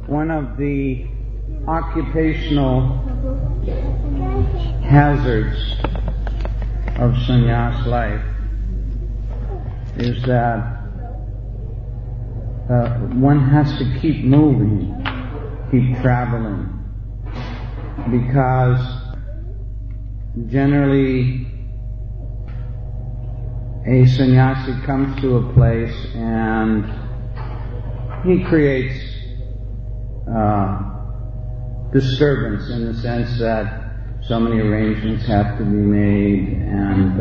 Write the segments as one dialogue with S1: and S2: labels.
S1: One of the occupational hazards of sannyas life is that one has to keep moving, keep traveling, because generally a sannyasi comes to a place and he creates disturbance in the sense that so many arrangements have to be made and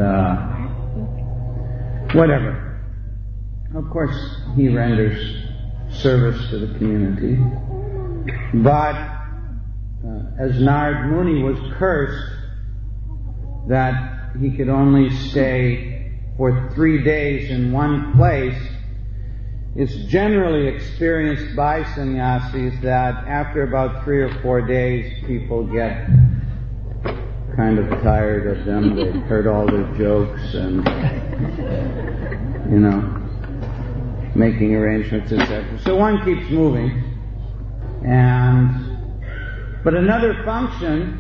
S1: whatever. Of course, he renders service to the community, but as Narad Muni was cursed that he could only stay for 3 days in one place, it's generally experienced by sannyasis that after about 3 or 4 days people get kind of tired of them. They've heard all their jokes and, making arrangements, etc. So one keeps moving. But another function,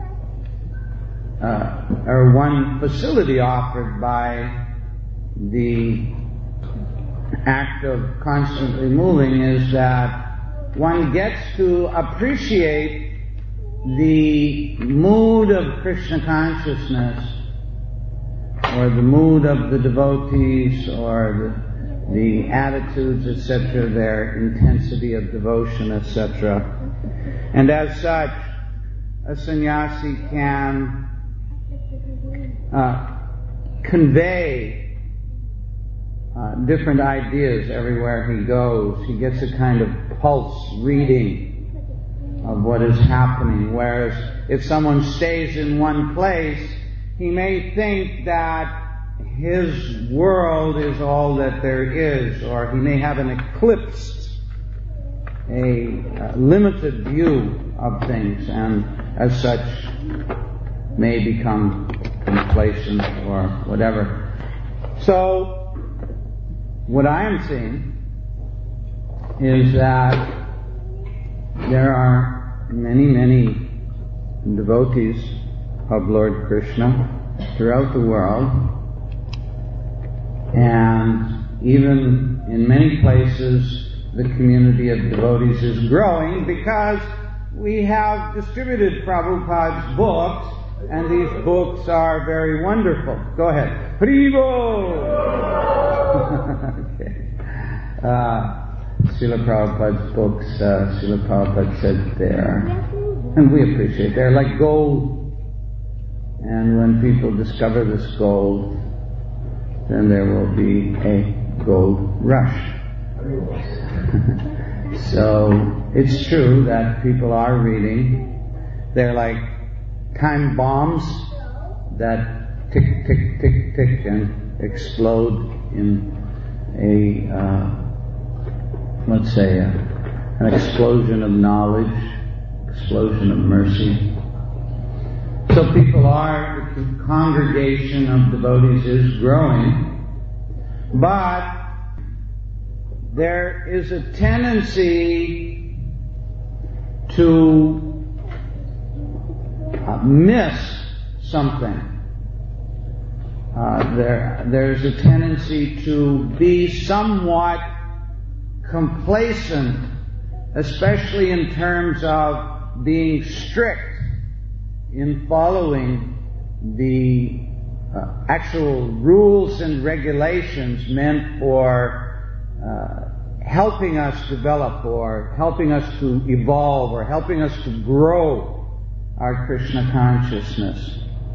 S1: or one facility offered by the act of constantly moving is that one gets to appreciate the mood of Krishna consciousness, or the mood of the devotees, or the attitudes, etc., their intensity of devotion, etc. And as such, a sannyasi can convey different ideas everywhere he goes. He gets a kind of pulse reading of what is happening, whereas if someone stays in one place, he may think that his world is all that there is, or he may have an eclipsed, a limited view of things, and as such may become complacent or whatever. So, what I am seeing is that there are many, many devotees of Lord Krishna throughout the world, and even in many places the community of devotees is growing because we have distributed Prabhupada's books, and these books are very wonderful. Go ahead. Haribo! Okay. Srila Prabhupada's books, Srila Prabhupada said and we appreciate, they're like gold. And when people discover this gold, then there will be a gold rush. So, it's true that people are reading. They're like time bombs that tick, tick, tick, tick and explode in let's say, an explosion of knowledge, explosion of mercy. So the congregation of devotees is growing, but there is a tendency to miss something. There's a tendency to be somewhat complacent, especially in terms of being strict in following the actual rules and regulations meant for helping us develop, or helping us to evolve, or helping us to grow our Krishna consciousness.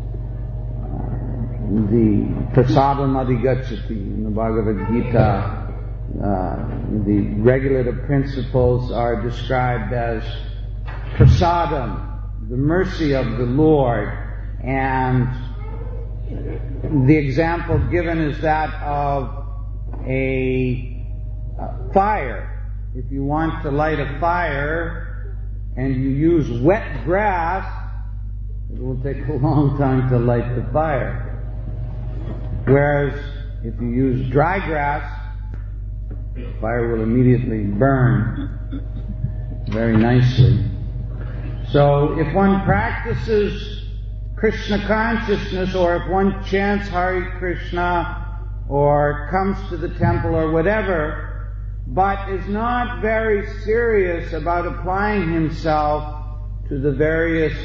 S1: The prasadam adhigacchati in the Bhagavad Gita, the regulative principles are described as prasadam, the mercy of the Lord, and the example given is that of a fire. If you want to light a fire and you use wet grass, it will take a long time to light the fire. Whereas if you use dry grass, the fire will immediately burn. very nicely. So if one practices Krishna consciousness, or if one chants Hare Krishna, or comes to the temple or whatever, but is not very serious about applying himself to the various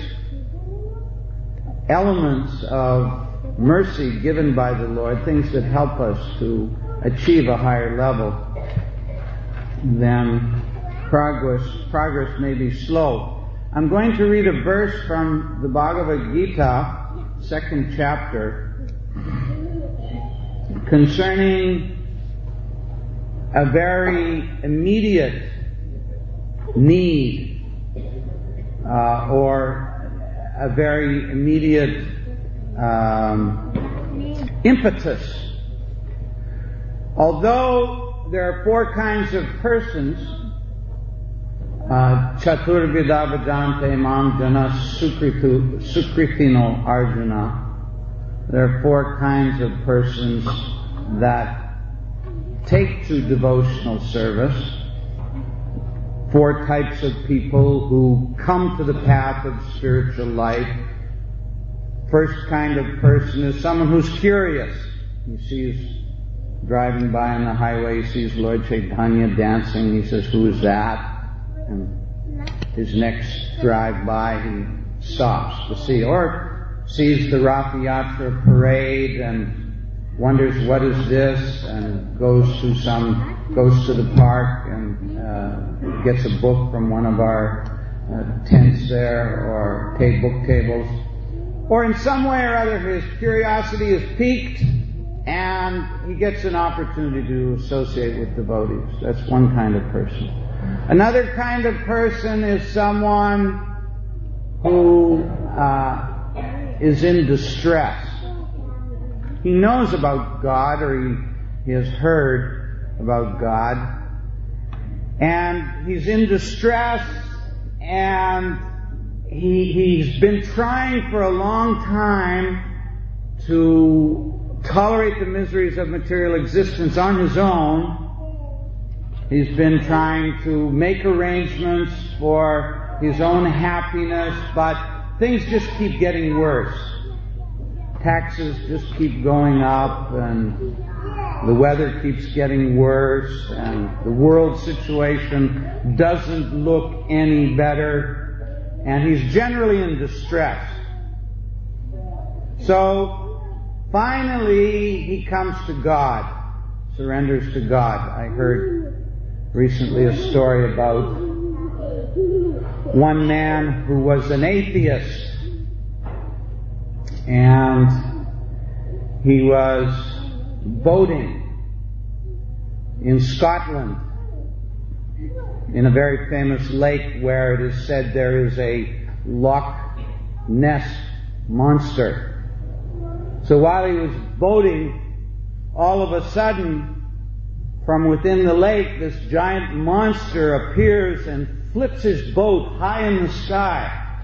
S1: elements of mercy given by the Lord, things that help us to achieve a higher level, then progress may be slow. I'm going to read a verse from the Bhagavad Gita, 2nd chapter, concerning a very immediate need, or a very immediate impetus. Although there are 4 kinds of persons, Chaturvida Vajante Mam Jana Sukritino Arjuna, there are 4 kinds of persons that take to devotional service, 4 types of people who come to the path of spiritual life. First kind of person is someone who's curious. He sees, driving by on the highway, he sees Lord Chaitanya dancing. He says, "Who is that?" And his next drive by, he stops to see. Or sees the Rath Yatra parade and wonders, what is this? And goes to the park and gets a book from one of our tents there, or book tables. Or in some way or other, his curiosity is piqued, and he gets an opportunity to associate with devotees. That's one kind of person. Another kind of person is someone who is in distress. He knows about God, or he has heard about God, and he's in distress, and he's been trying for a long time to tolerate the miseries of material existence on his own. He's been trying to make arrangements for his own happiness, but things just keep getting worse. Taxes just keep going up, and the weather keeps getting worse, and the world situation doesn't look any better, and he's generally in distress. So, finally, he comes to God, surrenders to God. I heard recently a story about one man who was an atheist, and he was boating in Scotland in a very famous lake where it is said there is a Loch Ness monster. So while he was boating, all of a sudden, from within the lake, this giant monster appears and flips his boat high in the sky.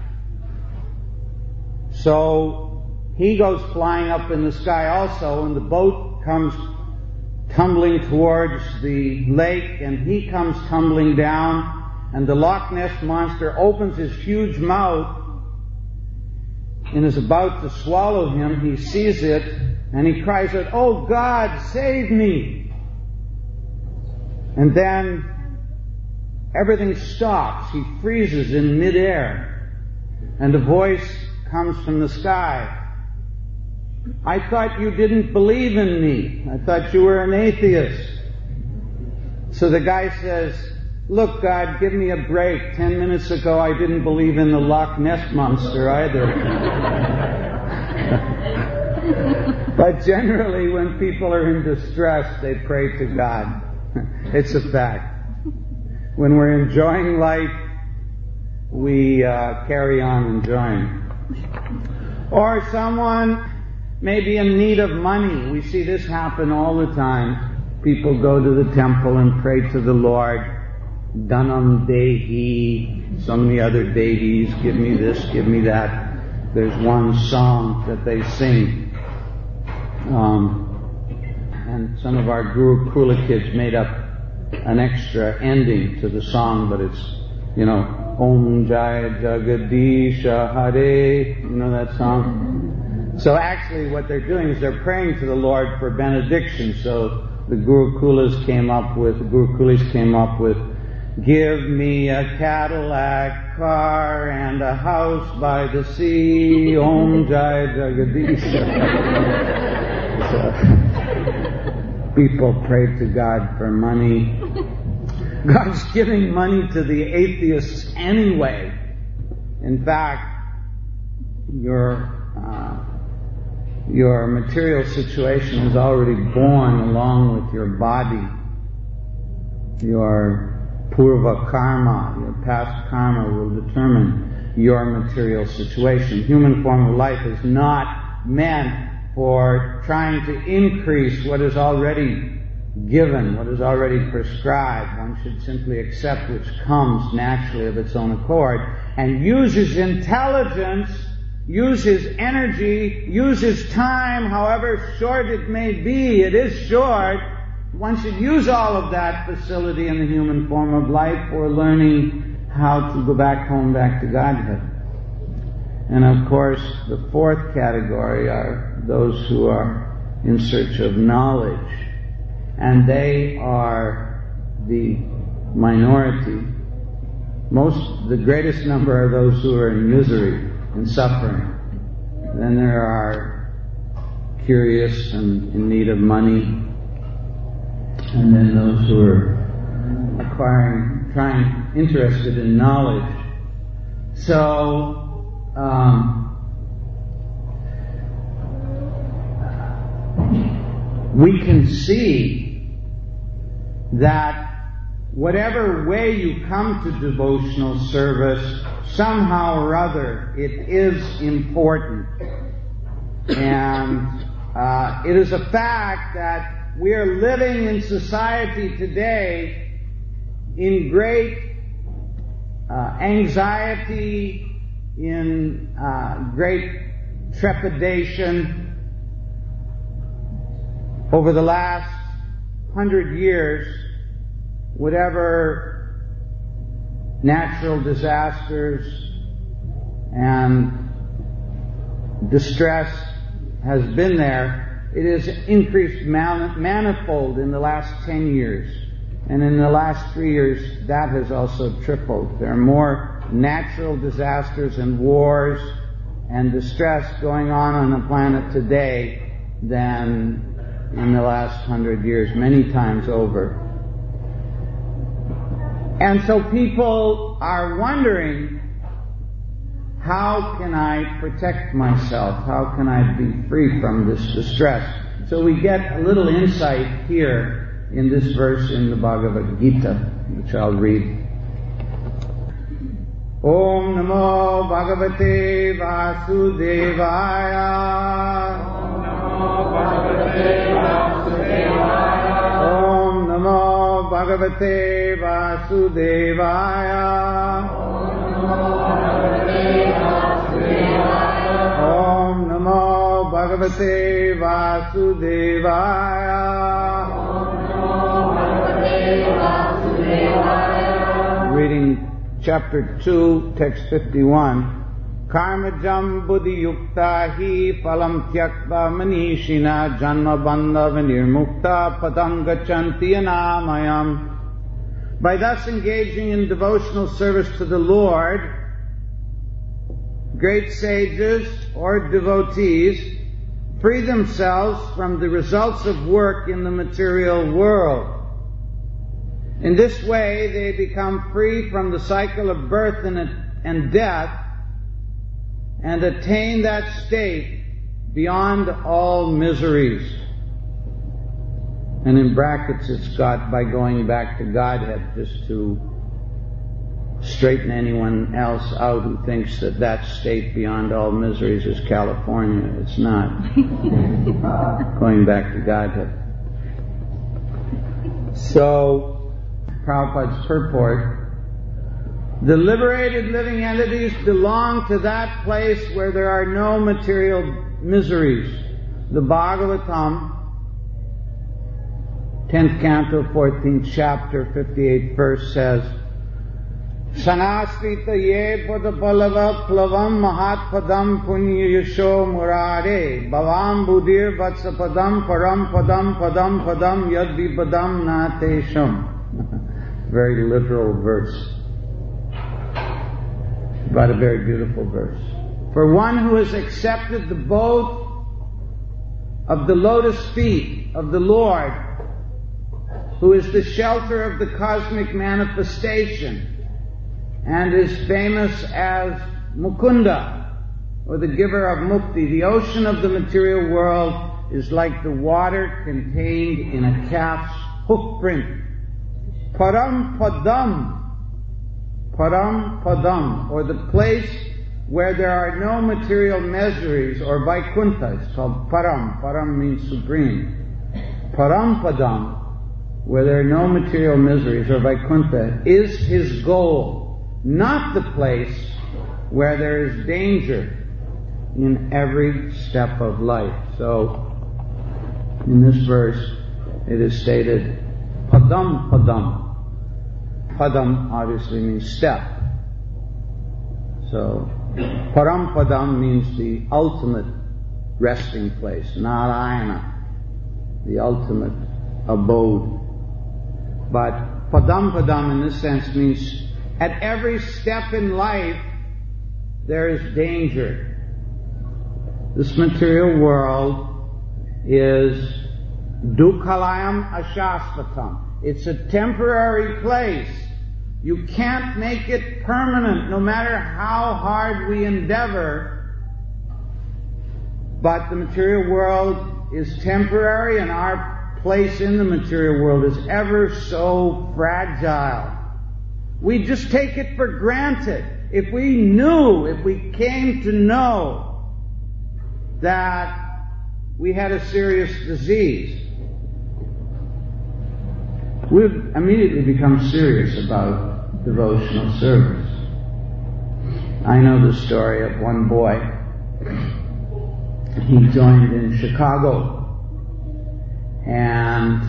S1: So he goes flying up in the sky also, and the boat comes tumbling towards the lake, and he comes tumbling down, and the Loch Ness monster opens his huge mouth and is about to swallow him. He sees it, and he cries out, "Oh God, save me!" And then everything stops. He freezes in midair, and a voice comes from the sky. "I thought you didn't believe in me. I thought you were an atheist." So the guy says, "Look, God, give me a break. 10 minutes ago I didn't believe in the Loch Ness monster either." But generally when people are in distress, they pray to God. It's a fact. When we're enjoying life, we carry on enjoying. Or someone may be in need of money. We see this happen all the time. People go to the temple and pray to the Lord. Dhanam Dehi, so many other deities, give me this, give me that. There's one song that they sing. And some of our Guru Kula kids made up an extra ending to the song, but Om Jai Jagadisha Hare, that song? So actually what they're doing is they're praying to the Lord for benediction. So the Gurukulis came up with, give me a Cadillac car and a house by the sea, Om Jai Jagadisha. So, people pray to God for money. God's giving money to the atheists anyway. In fact, your material situation is already born along with your body. Your purva karma, your past karma will determine your material situation. Human form of life is not meant for trying to increase what is already given, what is already prescribed. One should simply accept which comes naturally of its own accord and use his intelligence, use his energy, use his time, however short it may be. It is short. One should use all of that facility in the human form of life for learning how to go back home, back to Godhead. And of course, the fourth category are those who are in search of knowledge. And they are the minority. The greatest number are those who are in misery and suffering. Then there are curious and in need of money. And then those who are interested in knowledge. So, we can see that whatever way you come to devotional service, somehow or other, it is important. And it is a fact that we are living in society today in great anxiety, in great trepidation. Over the last 100 years, whatever natural disasters and distress has been there, it has increased manifold in the last 10 years. And in the last 3 years, that has also tripled. There are more natural disasters and wars and distress going on the planet today than in the last 100 years, many times over. And so people are wondering, how can I protect myself? How can I be free from this distress? So we get a little insight here in this verse in the Bhagavad Gita, which I'll read. Om Namo Bhagavate Vasudevaya. Om Namo Bhagavate Vasudevaya. Om Namo Bhagavate Vasudevaya. Om Namo Bhagavate Vasudevaya. Reading chapter 2, text 51. Karmajam buddhi yukta hi phalam tyakta manishina janma bandha vinirmukta padam gachanti anamayam. By thus engaging in devotional service to the Lord, great sages or devotees free themselves from the results of work in the material world. In this way, they become free from the cycle of birth and death and attain that state beyond all miseries. And in brackets it's got by going back to Godhead, just to straighten anyone else out who thinks that that state beyond all miseries is California. It's not. Going back to Godhead. So, Prabhupada's purport, the liberated living entities belong to that place where there are no material miseries. The Bhagavatam, 10th canto, 14th chapter, 58th verse says, Sanaskrita ye padapalava plavam mahatpadam punya yasho murare bhavam buddhir vatsapadam param padam padam padam yadvipadam natesham. Very literal verse, but a very beautiful verse. For one who has accepted the boat of the lotus feet of the Lord, who is the shelter of the cosmic manifestation, and is famous as Mukunda, or the giver of mukti. The ocean of the material world is like the water contained in a calf's hoof print. Param Padam, or the place where there are no material miseries, or Vaikuntha. It's called Param. Param means supreme. Param Padam, where there are no material miseries, or Vaikuntha, is his goal. Not the place where there is danger in every step of life. So, in this verse, it is stated, Padam Padam. Padam obviously means step. So, Param Padam means the ultimate resting place, Narayana, the ultimate abode. But Padam Padam in this sense means at every step in life, there is danger. This material world is Dukhalayam Ashasvatam. It's a temporary place. You can't make it permanent, no matter how hard we endeavor. But the material world is temporary, and our place in the material world is ever so fragile. We just take it for granted. If we came to know that we had a serious disease, we would immediately become serious about devotional service. I know the story of one boy. He joined in Chicago, and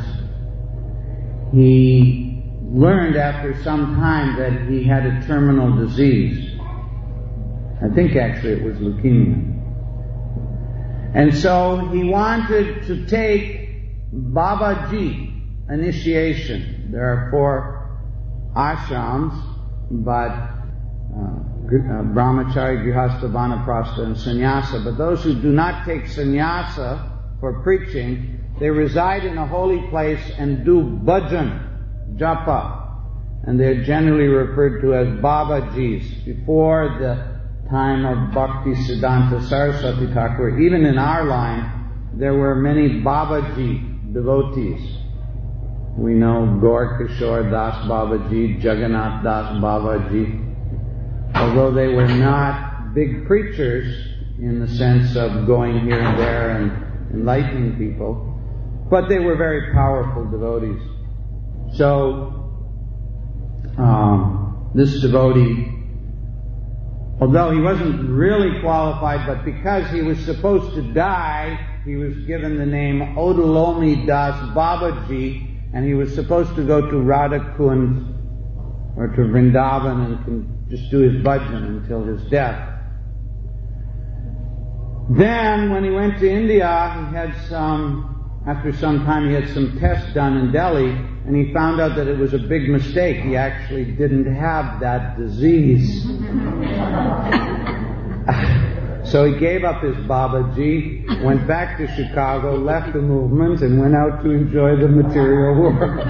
S1: he learned after some time that he had a terminal disease. I think actually it was leukemia. And so he wanted to take Babaji initiation. There are 4 ashrams, but Brahmachari, Grihastha, Vanaprastha, and Sannyasa. But those who do not take Sannyasa for preaching, they reside in a holy place and do bhajan, japa, and they're generally referred to as Babajis. Before the time of Bhakti Siddhanta Saraswati Thakur, even in our line, there were many Babaji devotees. We know Gaur Kishore Das Babaji, Jagannath Das Babaji. Although they were not big preachers in the sense of going here and there and enlightening people, but they were very powerful devotees. So, this devotee, although he wasn't really qualified, but because he was supposed to die, he was given the name Odalomi Das Babaji, and he was supposed to go to Radhakund or to Vrindavan and just do his bhajan until his death. Then, when he went to India, after some time he had some tests done in Delhi, and he found out that it was a big mistake. He actually didn't have that disease. So he gave up his Babaji, went back to Chicago, left the movement, and went out to enjoy the material world.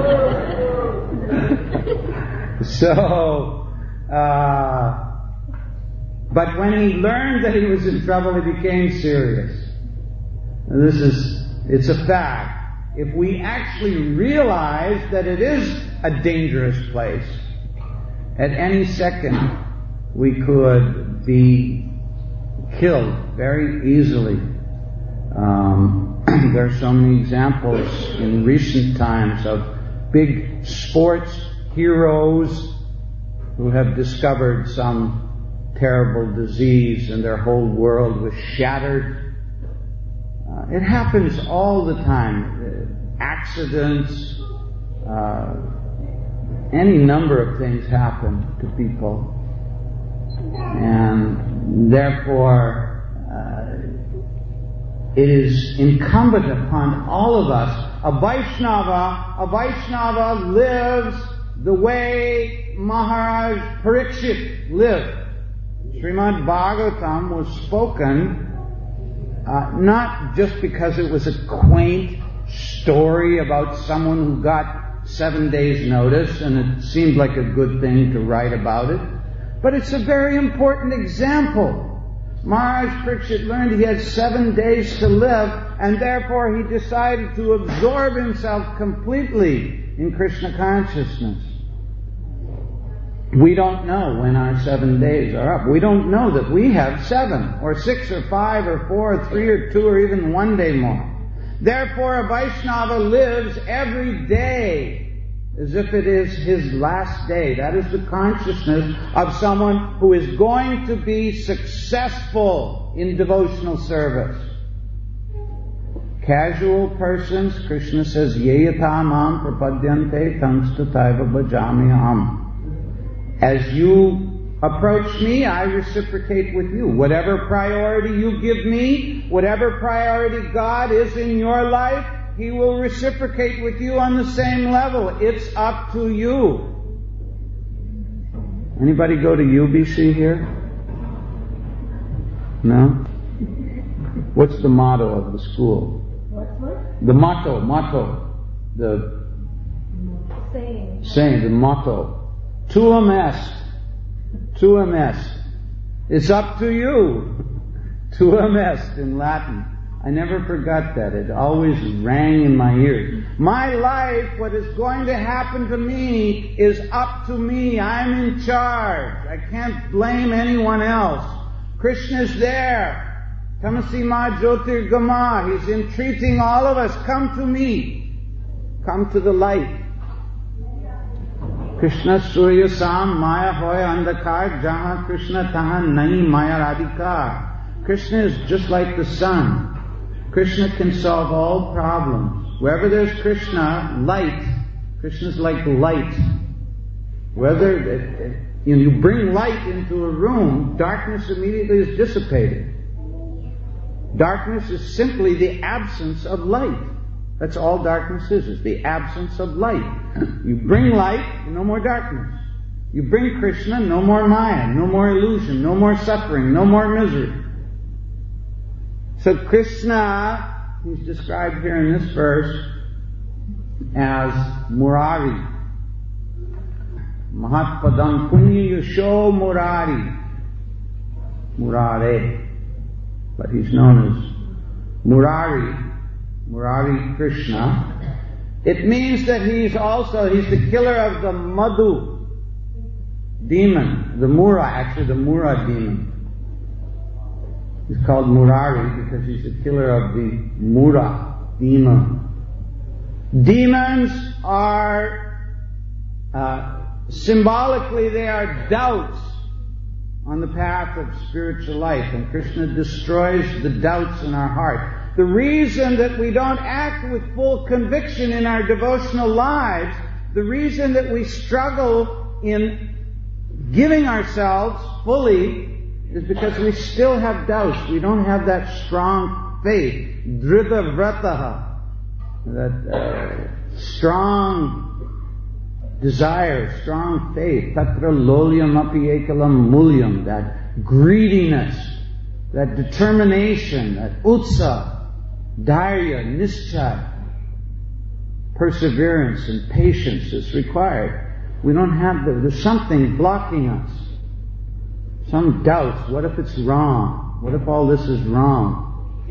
S1: But when he learned that he was in trouble, he became serious. And it's a fact. If we actually realize that it is a dangerous place, at any second we could be killed very easily. There are so many examples in recent times of big sports heroes who have discovered some terrible disease and their whole world was shattered. It happens all the time. Accidents, any number of things happen to people. And therefore, it is incumbent upon all of us. A Vaishnava lives the way Maharaj Parikshit lived. Srimad Bhagavatam was spoken not just because it was a quaint story about someone who got 7 days' notice and it seemed like a good thing to write about it, but it's a very important example. Maharaj Parikshit learned he had 7 days to live, and therefore he decided to absorb himself completely in Krishna consciousness. We don't know when our 7 days are up. We don't know that we have 7 or 6 or 5 or 4 or 3 or 2 or even 1 day more. Therefore, a Vaishnava lives every day as if it is his last day. That is the consciousness of someone who is going to be successful in devotional service. Casual persons, Krishna says, Ye yatha mam prapadyante tamstataiva bhajami aham. As you approach me, I reciprocate with you. Whatever priority you give me, whatever priority God is in your life, He will reciprocate with you on the same level. It's up to you. Anybody go to UBC here? No? What's the motto of the school? What? The motto. The saying, the motto. Tuum est. It's up to you. Tuum est in Latin. I never forgot that. It always rang in my ears. My life, what is going to happen to me, is up to me. I'm in charge. I can't blame anyone else. Krishna's there. Tamasi ma jyotirgama. He's entreating all of us. Come to me. Come to the light. Krishna surya sam maya hoy andakar jaha Krishna tahan nahi maya radhikar. Krishna is just like the sun. Krishna can solve all problems. Wherever there's Krishna, light. Krishna's like light. Whether you bring light into a room, darkness immediately is dissipated. Darkness is simply the absence of light. That's all darkness is the absence of light. You bring light, no more darkness. You bring Krishna, no more Maya, no more illusion, no more suffering, no more misery. So Krishna, he's described here in this verse as Murari. Mahatpadam Punya Yasho Murari. Murare. But he's known as Murari Krishna. It means that he's the killer of the Madhu demon, the Mura demon. He's called Murari because he's the killer of the Mura demon. Demons are, symbolically, they are doubts on the path of spiritual life, and Krishna destroys the doubts in our heart. The reason that we don't act with full conviction in our devotional lives, the reason that we struggle in giving ourselves fully, is because we still have doubts. We don't have that strong faith. Dhrita vrataha. That strong desire, strong faith. Tatra lolyam api ekalam mulyam. That greediness, that determination, that utsa, dharya, nischay, perseverance and patience is required. We don't have there's something blocking us. Some doubts. What if it's wrong? What if all this is wrong?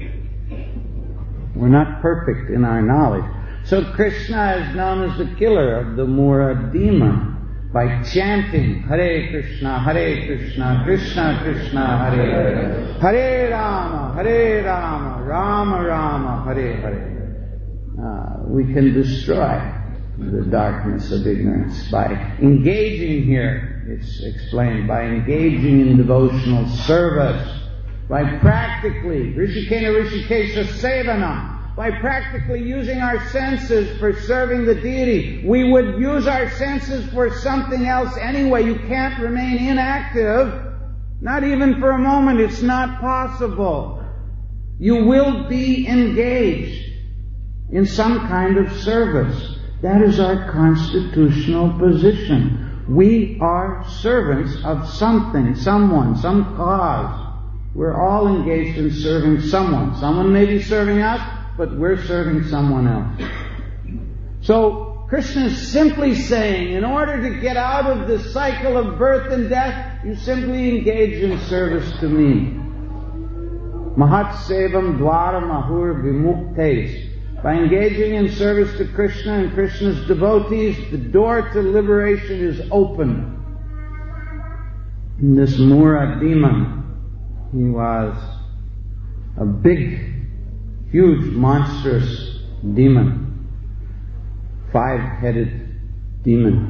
S1: We're not perfect in our knowledge. So Krishna is known as the killer of the Mura demon by chanting Hare Krishna, Krishna Krishna, Hare Hare, Hare Rama, Rama Rama, Hare Hare. We can destroy the darkness of ignorance by engaging here. It's explained by engaging in devotional service, by practically Rishikena Rishikesha Sevana, by practically using our senses for serving the deity. We would use our senses for something else anyway. You can't remain inactive, not even for a moment. It's not possible. You will be engaged in some kind of service. That is our constitutional position. We are servants of something, someone, some cause. We're all engaged in serving someone. Someone may be serving us, but we're serving someone else. So Krishna is simply saying, in order to get out of the cycle of birth and death, you simply engage in service to me. Mahat sevam dwara mahur vimuktes. By engaging in service to Krishna and Krishna's devotees, the door to liberation is open. And this Mura demon, he was a big, huge, monstrous demon. 5-headed demon.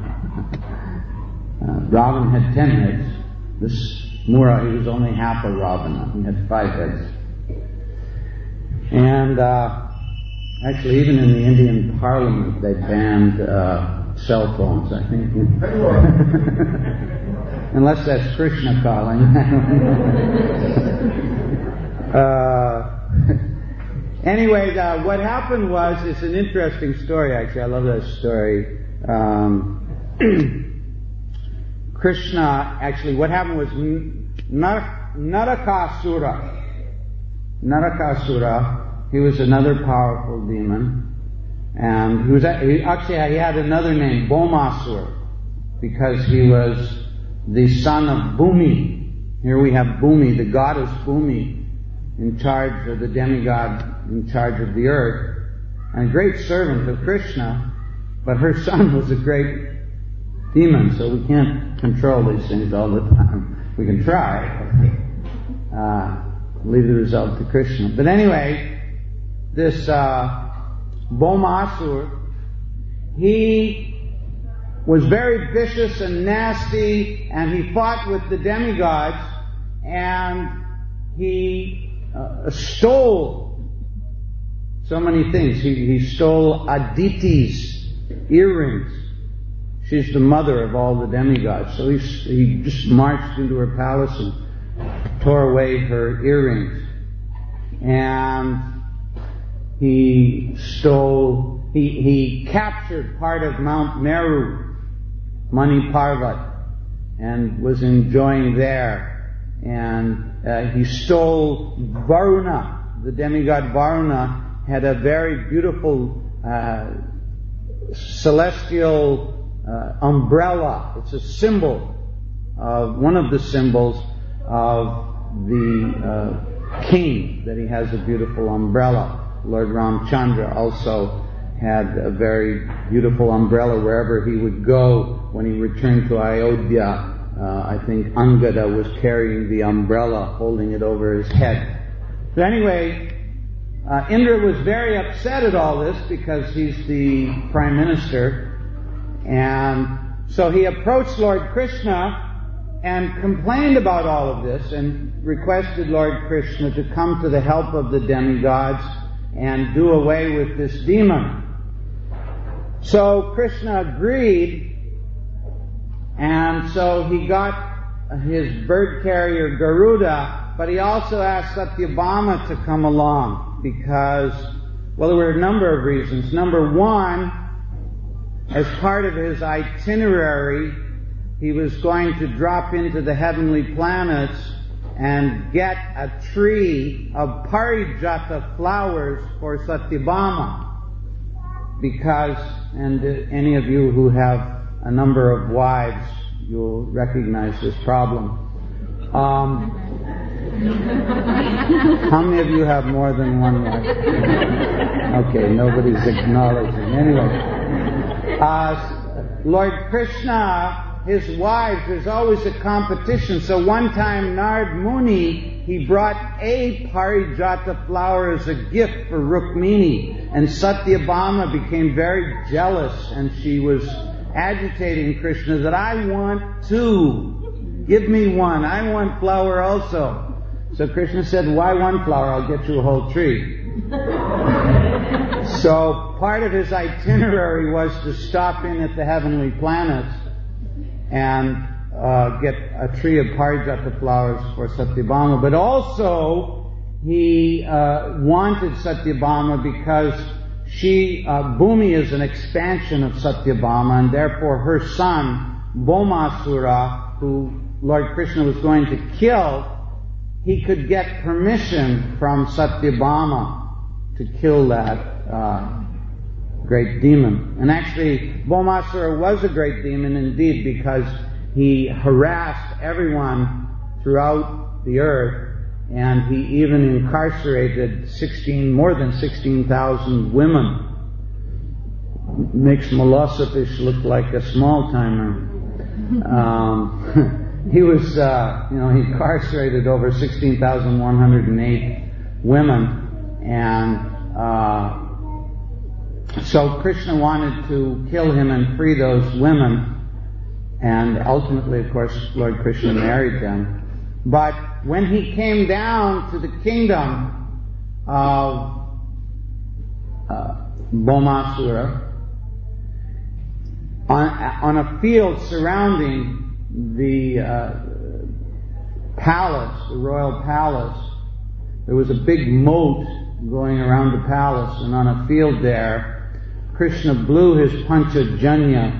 S1: Ravan had 10 heads. This Mura, he was only half a Ravana. He had 5 heads. And actually, even in the Indian Parliament, they banned cell phones, I think. Unless that's Krishna calling. Anyway, what happened was, it's an interesting story, actually. I love that story. Krishna, actually, what happened was Narakasura. Narakasura, he was another powerful demon. And he had another name, Bomasur, because he was the son of Bhumi. Here we have Bhumi, the goddess Bhumi, in charge of the demigod, in charge of the earth, and a great servant of Krishna, but her son was a great demon, so we can't control these things all the time. We can try, leave the result to Krishna. But anyway, this Bomasur, he was very vicious and nasty, and he fought with the demigods, and he stole so many things. He stole Aditi's earrings. She's the mother of all the demigods. So he just marched into her palace and tore away her earrings. And he captured part of Mount Meru, Mani Parvat, and was enjoying there. And he stole Varuna. The demigod Varuna had a very beautiful celestial umbrella. It's a symbol of one of the symbols of the king, that he has a beautiful umbrella. Lord Ramchandra also had a very beautiful umbrella wherever he would go. When he returned to Ayodhya, I think Angada was carrying the umbrella, holding it over his head. So anyway, Indra was very upset at all this because he's the prime minister. And so he approached Lord Krishna and complained about all of this and requested Lord Krishna to come to the help of the demigods and do away with this demon. So Krishna agreed, and so he got his bird carrier Garuda, but he also asked Satyabhama to come along because, well, there were a number of reasons. Number one, as part of his itinerary, he was going to drop into the heavenly planets and get a tree of Parijata flowers for Satyabhama. Because, and any of you who have a number of wives, you'll recognize this problem. How many of you have more than one wife? Okay, nobody's acknowledging. Anyway, Lord Krishna, his wives, there's always a competition. So one time Nard Muni, he brought a Parijata flower as a gift for Rukmini. And Satyabhama became very jealous, and she was agitating Krishna that I want two. Give me one. I want flower also. So Krishna said, why one flower? I'll get you a whole tree. So part of his itinerary was to stop in at the heavenly planets and get a tree of Parijata flowers for Satyabhama, but also he wanted Satyabhama because Bhumi is an expansion of Satyabhama, and therefore her son, Bhaumasura, who Lord Krishna was going to kill, he could get permission from Satyabhama to kill that great demon. And actually, Bhaumasura was a great demon indeed, because he harassed everyone throughout the earth, and he even incarcerated more than 16,000 women. Makes Milosevic look like a small-timer. He was, he incarcerated over 16,108 women, and so Krishna wanted to kill him and free those women, and ultimately, of course, Lord Krishna married them. But when he came down to the kingdom of Bhaumasura, on a field surrounding the palace, the royal palace, there was a big moat going around the palace, and on a field there, Krishna blew his Panchajanya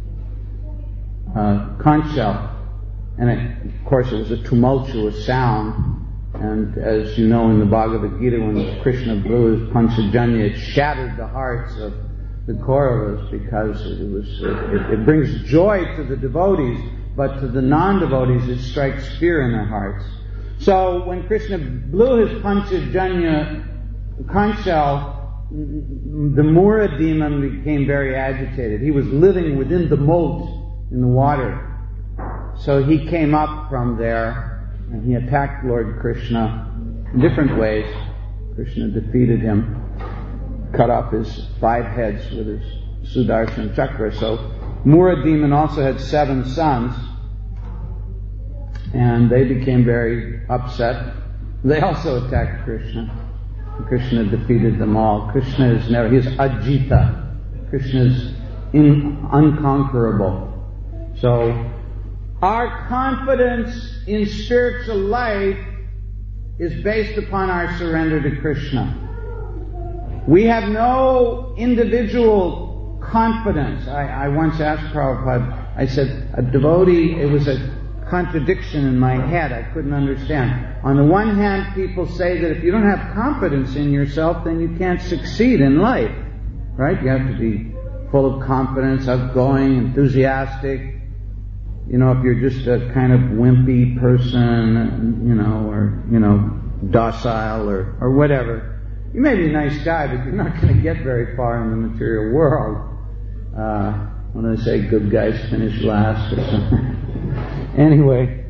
S1: conch shell, and of course it was a tumultuous sound, and as you know in the Bhagavad Gita, when Krishna blew his Panchajanya, it shattered the hearts of the Kauravas, because it brings joy to the devotees, but to the non-devotees it strikes fear in their hearts. So when Krishna blew his Panchajanya conch shell, the Mura demon became very agitated. He was living within the moat in the water. So he came up from there and he attacked Lord Krishna in different ways. Krishna defeated him, cut off his 5 heads with his Sudarshan Chakra. So Mura demon also had 7 sons, and they became very upset. They also attacked Krishna. Krishna defeated them all. Krishna is he's Ajita. Krishna is unconquerable. So our confidence in spiritual life is based upon our surrender to Krishna. We have no individual confidence. I once asked Prabhupada, I said, a devotee, it was a contradiction in my head. I couldn't understand. On the one hand, people say that if you don't have confidence in yourself, then you can't succeed in life. Right? You have to be full of confidence, outgoing, enthusiastic. If you're just a kind of wimpy person, docile or whatever, you may be a nice guy, but you're not going to get very far in the material world. When I say good guys finish last or something. Anyway,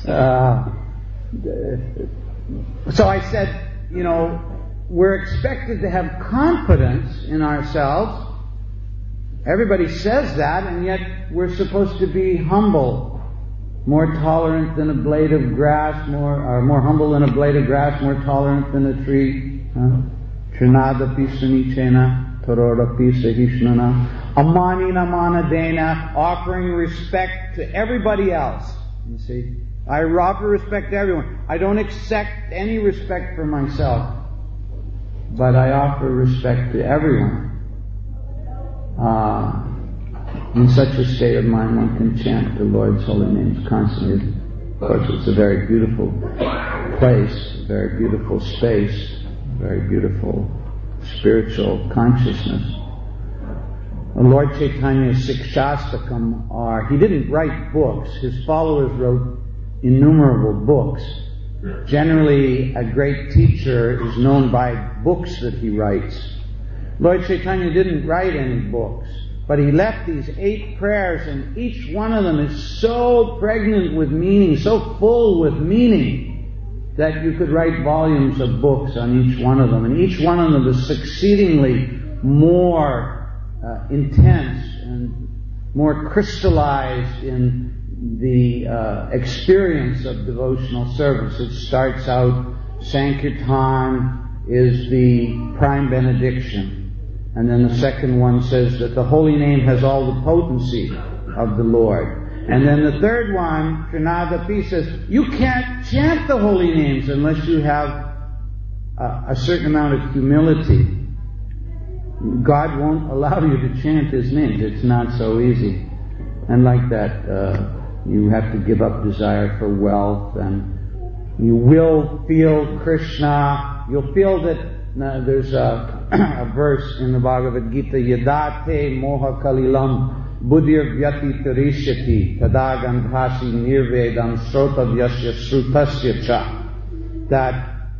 S1: so I said, we're expected to have confidence in ourselves. Everybody says that, and yet we're supposed to be humble, more tolerant than a blade of grass, more humble than a blade of grass, more tolerant than a tree. Trinadapi sunichena, torodapi sahishnana, amanina manadena, offering respect to everybody else. You see, I offer respect to everyone. I don't accept any respect for myself, but I offer respect to everyone. In such a state of mind, one can chant the Lord's holy names constantly. Of course, it's a very beautiful place, a very beautiful space, a very beautiful spiritual consciousness. Lord Chaitanya's Sikshastakam he didn't write books. His followers wrote innumerable books. Generally, a great teacher is known by books that he writes. Lord Chaitanya didn't write any books, but he left these 8 prayers, and each one of them is so pregnant with meaning, so full with meaning, that you could write volumes of books on each one of them. And each one of them is succeedingly more intense and more crystallized in the experience of devotional service. It starts out, Sankirtan is the prime benediction. And then the second one says that the holy name has all the potency of the Lord. And then the third one, Trinadapi, says you can't chant the holy names unless you have a certain amount of humility. God won't allow you to chant His names. It's not so easy. And like that, you have to give up desire for wealth, and you will feel Krishna. You'll feel that there's a verse in the Bhagavad Gita, Yadate moha kalilam buddhir vyati tarishyati tadagandhasi nirvedam srotavyasya srutasya cha. That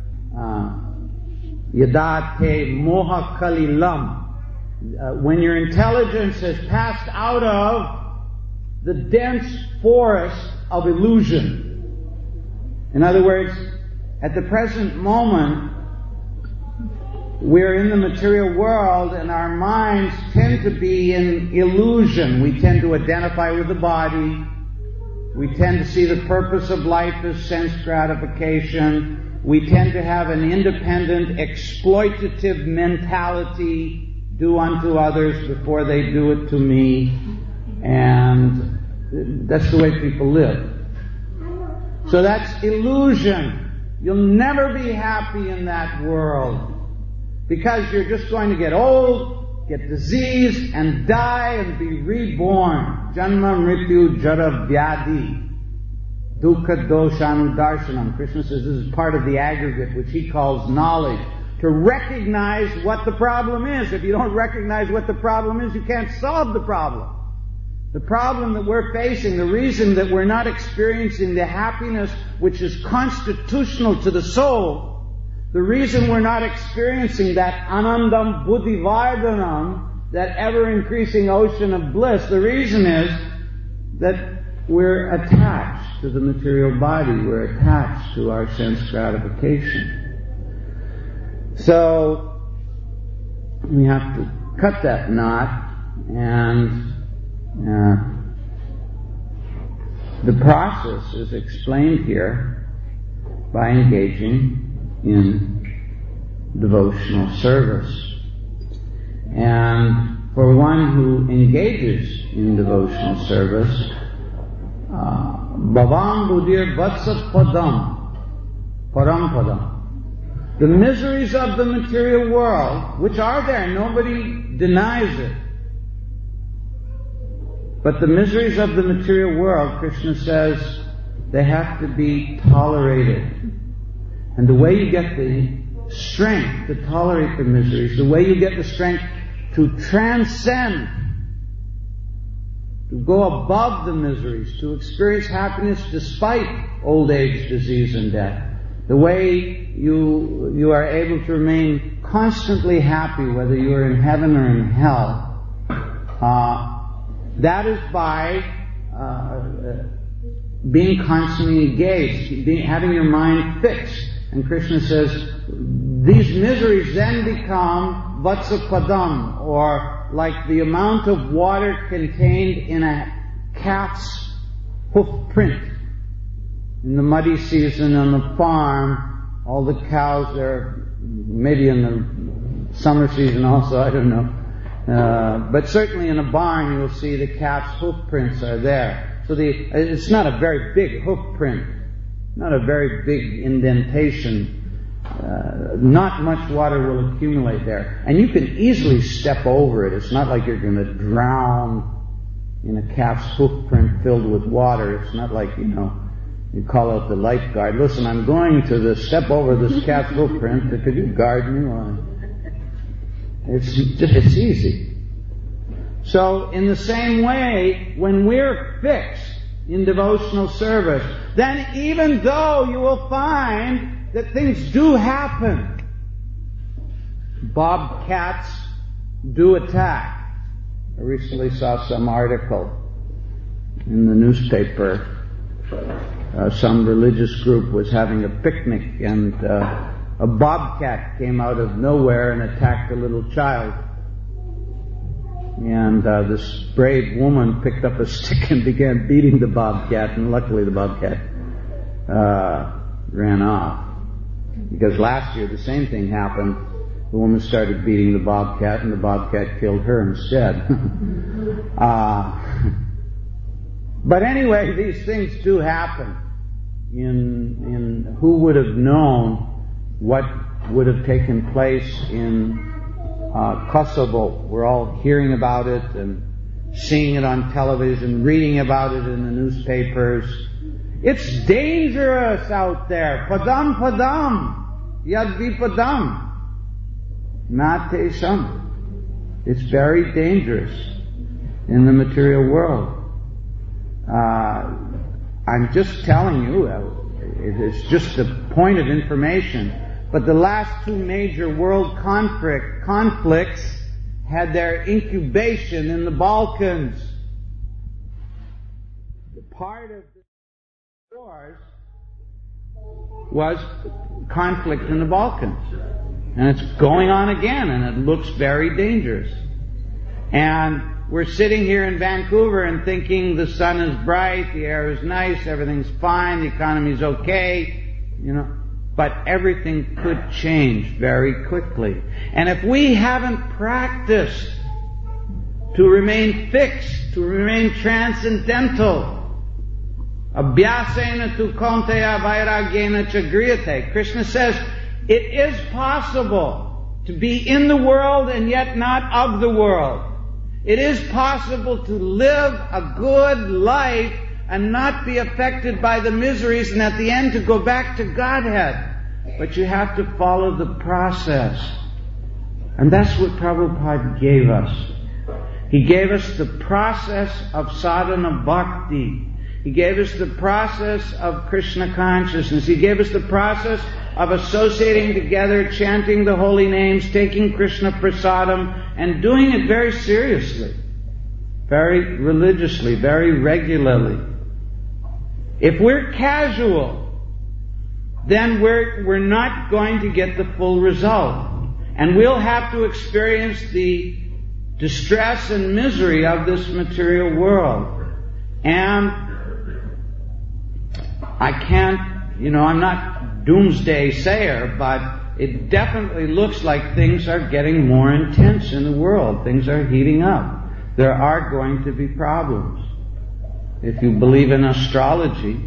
S1: Yadate moha kalilam, when your intelligence has passed out of the dense forest of illusion. In other words, at the present moment, we're in the material world and our minds tend to be in illusion. We tend to identify with the body. We tend to see the purpose of life as sense gratification. We tend to have an independent, exploitative mentality, do unto others before they do it to me. And that's the way people live. So that's illusion. You'll never be happy in that world, because you're just going to get old, get diseased, and die and be reborn. Janma mrityu jara vyadi dukkha doshanu darshanam. Krishna says this is part of the aggregate which he calls knowledge. To recognize what the problem is. If you don't recognize what the problem is, you can't solve the problem. The problem that we're facing, the reason that we're not experiencing the happiness which is constitutional to the soul, the reason we're not experiencing that anandam buddhivardhanam, that ever-increasing ocean of bliss, the reason is that we're attached to the material body. We're attached to our sense gratification. So, we have to cut that knot, and the process is explained here by engaging in devotional service. And for one who engages in devotional service, Bhavam Buddhir Vatsat Padam Param Padam. The miseries of the material world, which are there, nobody denies it. But the miseries of the material world, Krishna says, they have to be tolerated. And the way you get the strength to tolerate the miseries, the way you get the strength to transcend, to go above the miseries, to experience happiness despite old age, disease, and death, the way you are able to remain constantly happy, whether you are in heaven or in hell, that is by being constantly engaged, having your mind fixed. And Krishna says, these miseries then become vatsapadam, or like the amount of water contained in a cat's hoof print. In the muddy season on the farm, all the cows there, maybe in the summer season also, I don't know. But certainly in a barn you'll see the cat's hoof prints are there. So it's not a very big hoof print, not a very big indentation. Not much water will accumulate there. And you can easily step over it. It's not like you're going to drown in a cat's hoof print filled with water. It's not like, you call out the lifeguard, listen, I'm going to step over this cat's hoof print. Could you guard me? It's easy. So in the same way, when we're fixed in devotional service, then even though you will find that things do happen, bobcats do attack. I recently saw some article in the newspaper. Some religious group was having a picnic, and a bobcat came out of nowhere and attacked a little child. And this brave woman picked up a stick and began beating the bobcat, and luckily the bobcat ran off. Because last year the same thing happened The woman started beating the bobcat, and the bobcat killed her instead. But anyway, these things do happen. In who would have known what would have taken place in Kosovo? We're all hearing about it and seeing it on television, reading about it in the newspapers. It's dangerous out there. Padam padam. Yad vipadam. Nate sam. It's very dangerous in the material world. I'm just telling you, it's just a point of information, but the last two major world conflicts had their incubation in the Balkans. Part of the wars was conflict in the Balkans. And it's going on again, and it looks very dangerous. And we're sitting here in Vancouver and thinking the sun is bright, the air is nice, everything's fine, the economy's okay, but everything could change very quickly. And if we haven't practiced to remain fixed, to remain transcendental, abhyasena tu konteya vairagena chagriyate. Krishna says, it is possible to be in the world and yet not of the world. It is possible to live a good life and not be affected by the miseries, and at the end to go back to Godhead. But you have to follow the process. And that's what Prabhupada gave us. He gave us the process of sadhana bhakti. He gave us the process of Krishna consciousness. He gave us the process of associating together, chanting the holy names, taking Krishna prasadam, and doing it very seriously, very religiously, very regularly. If we're casual, then we're not going to get the full result. And we'll have to experience the distress and misery of this material world. And I can't, I'm not doomsday sayer, but it definitely looks like things are getting more intense in the world. Things are heating up. There are going to be problems. If you believe in astrology,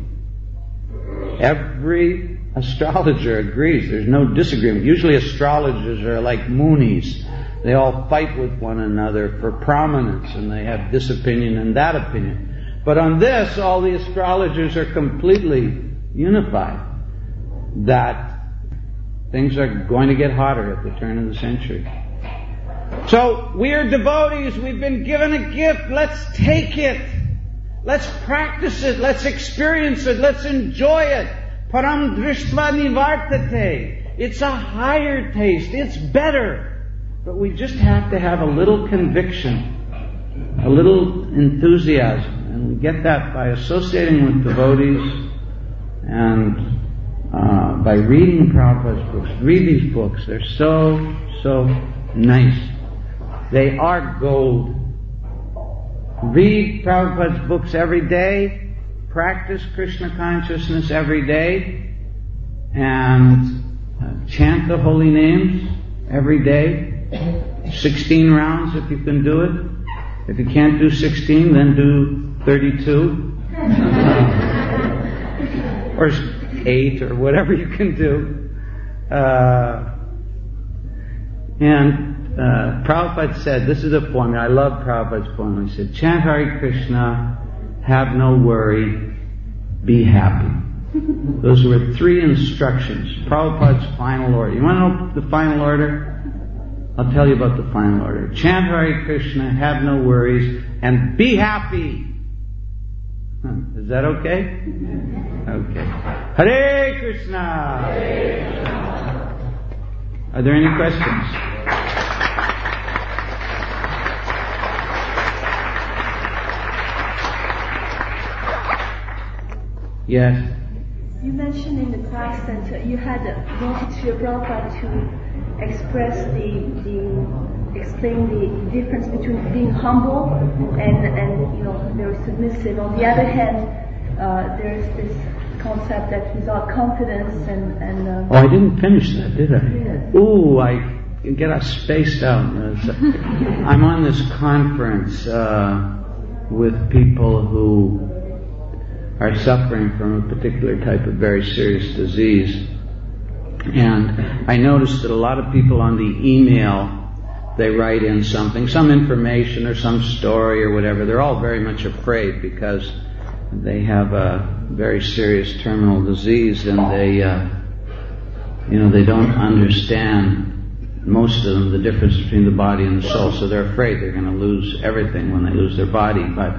S1: every astrologer agrees. There's no disagreement. Usually astrologers are like Moonies. They all fight with one another for prominence, and they have this opinion and that opinion. But on this, all the astrologers are completely unified that things are going to get hotter at the turn of the century. So, we are devotees. We've been given a gift. Let's take it. Let's practice it. Let's experience it. Let's enjoy it. Param drishtva nivartate. It's a higher taste. It's better. But we just have to have a little conviction, a little enthusiasm. And we get that by associating with devotees and by reading Prabhupada's books. Read these books. They're so nice. They are gold. Read Prabhupada's books every day. Practice Krishna consciousness every day. And chant the holy names every day. 16 rounds if you can do it. If you can't do 16, then do 32. Or 8 or whatever you can do. Prabhupada said, this is a formula, I love Prabhupada's formula. He said, chant Hare Krishna, have no worry, be happy. Those were 3 instructions. Prabhupada's final order. You want to know the final order? I'll tell you about the final order. Chant Hare Krishna, have no worries, and be happy. Is that okay? Okay. Hare Krishna! Hare Krishna. Are there any questions? Yes.
S2: You mentioned in the class that you had wanted Srila Prabhupada to explain the difference between being humble and very submissive. On the other hand, there's this concept that without confidence and
S1: I didn't finish that, did I?
S2: Yes.
S1: Oh, I get us spaced out. I'm on this conference with people who are suffering from a particular type of very serious disease. And I noticed that a lot of people on the email, they write in something, some information or some story or whatever. They're all very much afraid because they have a very serious terminal disease, and they don't understand, most of them, the difference between the body and the soul. So they're afraid they're going to lose everything when they lose their body. But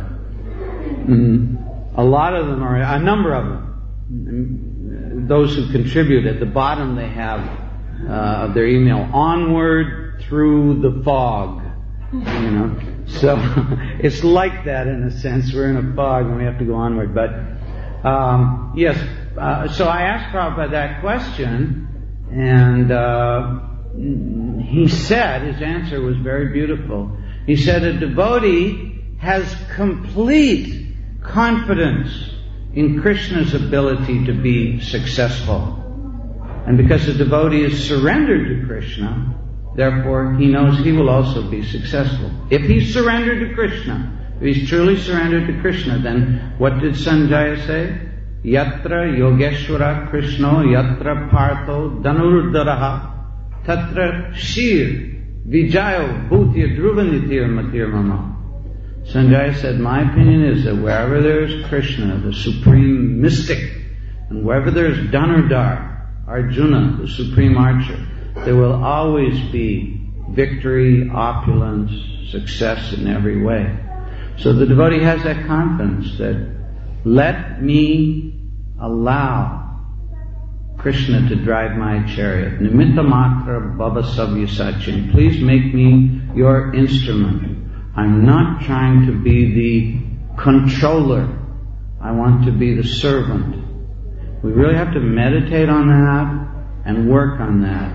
S1: a lot of them are, a number of them, those who contribute, at the bottom they have of their email, onward through the fog. So it's like that in a sense. We're in a fog and we have to go onward. But yes, so I asked Prabhupada that question, and he said, his answer was very beautiful. He said, a devotee has complete confidence in Krishna's ability to be successful. And because the devotee is surrendered to Krishna, therefore he knows he will also be successful. If he's surrendered to Krishna, if he's truly surrendered to Krishna, then what did Sanjaya say? Yatra Yogeshwara Krishno Yatra Partho Dhanuruddharaha Tatra Shir Vijayo Bhutya Druvanitir Matir Mama. Sanjaya said, my opinion is that wherever there is Krishna, the supreme mystic, and wherever there is Dhanurdhar, Arjuna, the supreme archer, there will always be victory, opulence, success in every way. So the devotee has that confidence that, let me allow Krishna to drive my chariot. Nimitta matra bhava savyasachin. Please make me your instrument. I'm not trying to be the controller. I want to be the servant. We really have to meditate on that and work on that.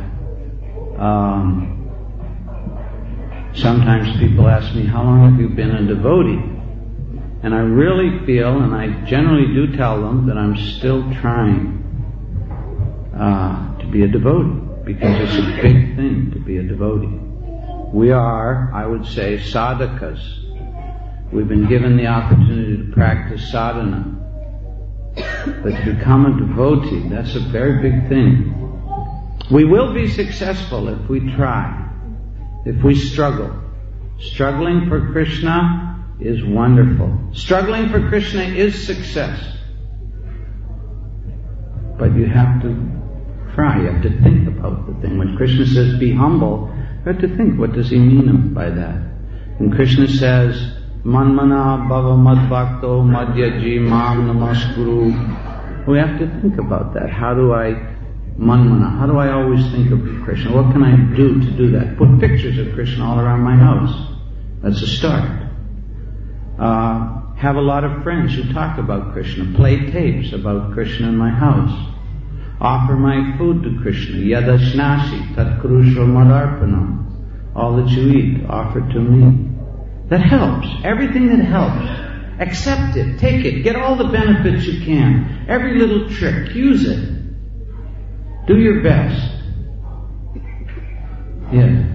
S1: Sometimes people ask me, how long have you been a devotee? And I really feel, and I generally do tell them, that I'm still trying to be a devotee, because it's a big thing to be a devotee. We are, I would say, sadhakas. We've been given the opportunity to practice sadhana. But to become a devotee, that's a very big thing. We will be successful if we try, if we struggle. Struggling for Krishna is wonderful. Struggling for Krishna is success. But you have to try, you have to think about the thing. When Krishna says, be humble, you have to think, what does he mean by that? And Krishna says, Manmana bhava madbhakto madhyaji mam namaskuru. We have to think about that. How do I always think of Krishna? What can I do to do that? Put pictures of Krishna all around my house. That's a start. Have a lot of friends who talk about Krishna. Play tapes about Krishna in my house. Offer my food to Krishna. Yadashnasi tat kurusho madarpanam. All that you eat, offer to me. That helps. Everything that helps. Accept it. Take it. Get all the benefits you can. Every little trick. Use it. Do your best. Yes.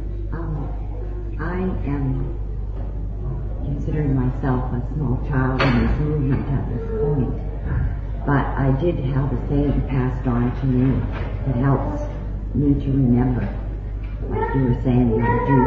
S3: I am considering myself a small child in this movement at this point. But I did have a saying passed on to me that helps me to remember. Like you were saying, do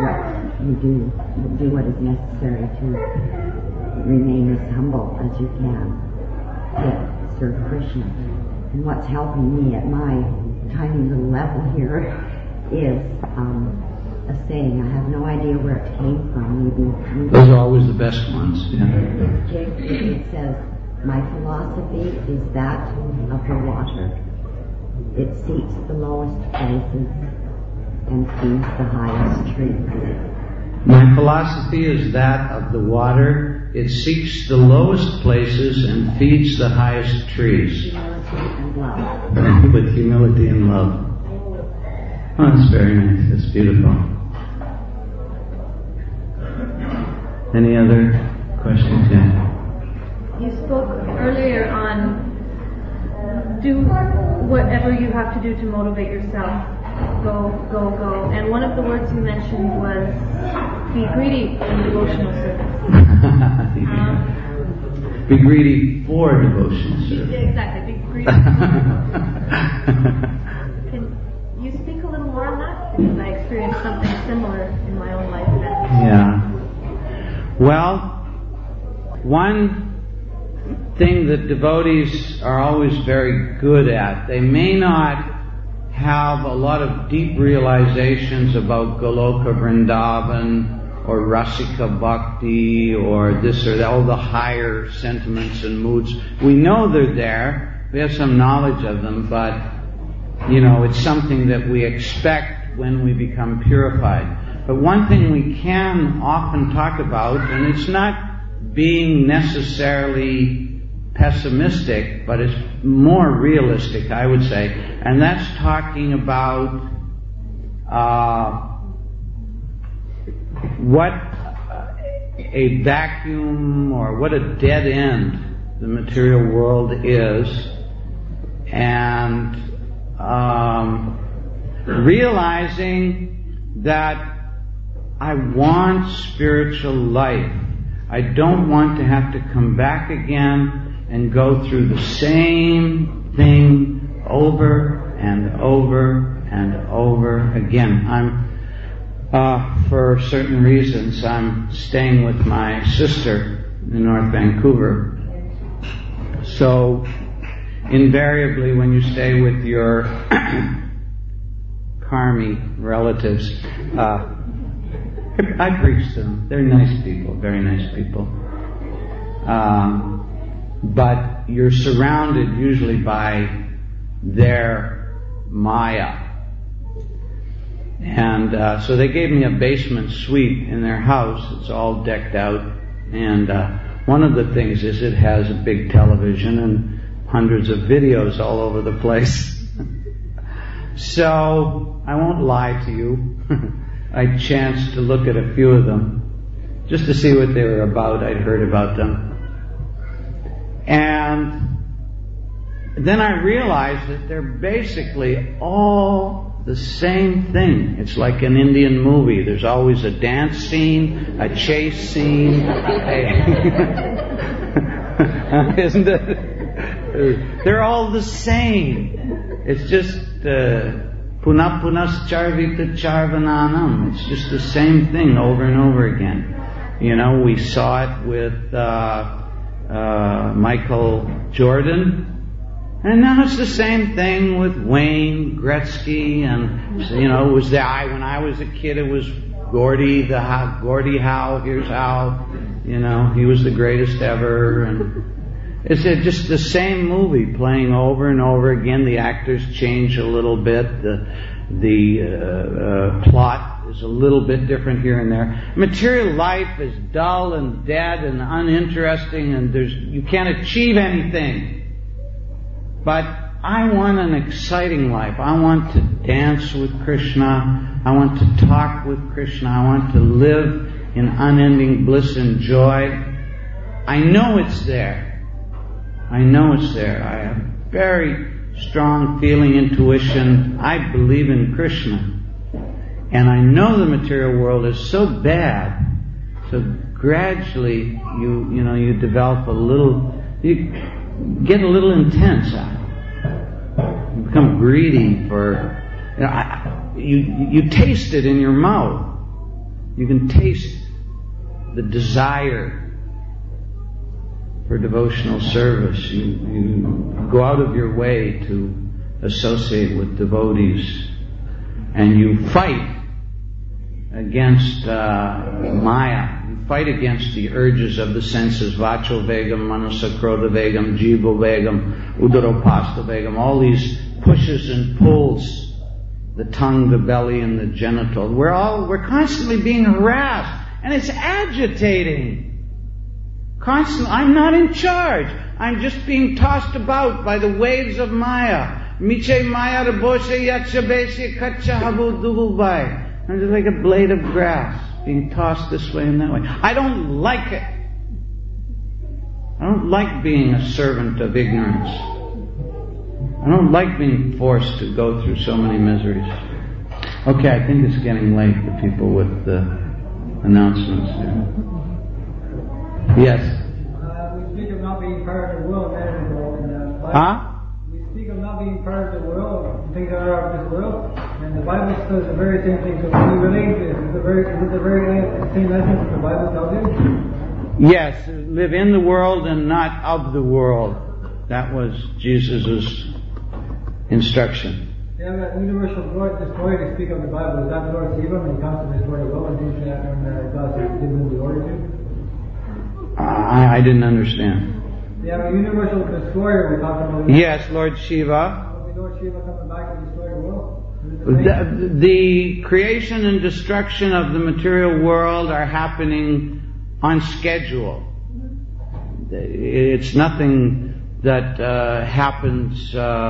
S3: what is necessary to remain as humble as you can to serve Krishna. And what's helping me at my tiny little level here is a saying. I have no idea where it came from. Maybe
S1: those are always the best ones. Yeah.
S3: It says, my philosophy is that of the water. It seeks the lowest places and feeds the highest trees.
S1: My philosophy is that of the water. It seeks the lowest places and feeds the highest trees.
S3: Humility and love.
S1: With humility and love. Oh, that's very nice. That's beautiful. Any other questions? Yeah.
S4: You spoke earlier on do whatever you have to do to motivate yourself. go, go, go. And one of the words you mentioned was be greedy in devotional service.
S1: Be greedy for devotional service.
S4: Exactly, be greedy. Can you speak a little more on that? Because I experienced something similar in my own life.
S1: Yeah. Well, one thing that devotees are always very good at, they may not have a lot of deep realizations about Goloka Vrindavan or Rasika Bhakti or this or that, all the higher sentiments and moods. We know they're there. We have some knowledge of them, but, it's something that we expect when we become purified. But one thing we can often talk about, and it's not being necessarily pessimistic, but it's more realistic, I would say, and that's talking about what a vacuum or what a dead end the material world is, and realizing that I want spiritual life. I don't want to have to come back again and go through the same thing over and over and over again. For certain reasons, I'm staying with my sister in North Vancouver. So, invariably, when you stay with your karmi relatives, I preach to them. They're nice people, very nice people. But you're surrounded usually by their Maya. And so they gave me a basement suite in their house. It's all decked out. And one of the things is it has a big television and hundreds of videos all over the place. So, I won't lie to you. I chanced to look at a few of them just to see what they were about. I'd heard about them. And then I realized that they're basically all the same thing. It's like an Indian movie. There's always a dance scene, a chase scene. Isn't it? They're all the same. It's just Punah punas charvita charvananam. It's just the same thing over and over again. We saw it with Michael Jordan, and now it's the same thing with Wayne Gretzky, and it was when I was a kid, it was Gordie Howe. Here's how, he was the greatest ever, and it's just the same movie playing over and over again. The actors change a little bit. The plot is a little bit different here and there. Material life is dull and dead and uninteresting, and you can't achieve anything. But I want an exciting life. I want to dance with Krishna. I want to talk with Krishna. I want to live in unending bliss and joy. I know it's there. I know it's there. I have very strong feeling, intuition. I believe in Krishna. And I know the material world is so bad, so gradually you develop you get a little intense at it. You become greedy for, you taste it in your mouth. You can taste the desire for devotional service. You go out of your way to associate with devotees, and you fight against Maya. You fight against the urges of the senses, Vacho Vegam, Manasa Krodha Vegam, Jiva Vegam, Udaropasta Vegam, all these pushes and pulls, the tongue, the belly, and the genital. We're constantly being harassed, and it's agitating. Constantly, I'm not in charge. I'm just being tossed about by the waves of Maya. Miche Maya Raboshe Yakshabeshe Kacha Habu Dububai. I'm just like a blade of grass being tossed this way and that way. I don't like it. I don't like being a servant of ignorance. I don't like being forced to go through so many miseries. Okay, I think it's getting late, the people with the announcements here. Yes?
S5: We speak of not being part of the world, and we speak of not being part of the world, things that are of this world, and the Bible says the very same thing. So when you relate this, is it the very same essence that the Bible tells you?
S1: Yes, live in the world and not of the world. That was Jesus' instruction.
S5: Yeah, that universal destroyer to speak of the Bible, is that Lord Shiva when he comes to destroy the world and things like that when God says give him the order to?
S1: I didn't understand.
S5: Yeah, a universal destroyer we're talking about.
S1: Yes, Lord Shiva.
S5: Lord Shiva coming back to destroy the world.
S1: The creation and destruction of the material world are happening on schedule. It's nothing that happens,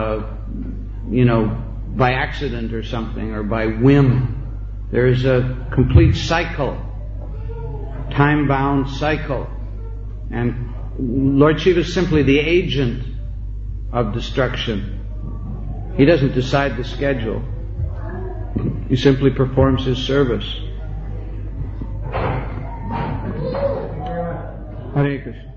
S1: by accident or something, or by whim. There's a complete cycle, time-bound cycle. And Lord Shiva is simply the agent of destruction. He doesn't decide the schedule. He simply performs his service. Hare Krishna.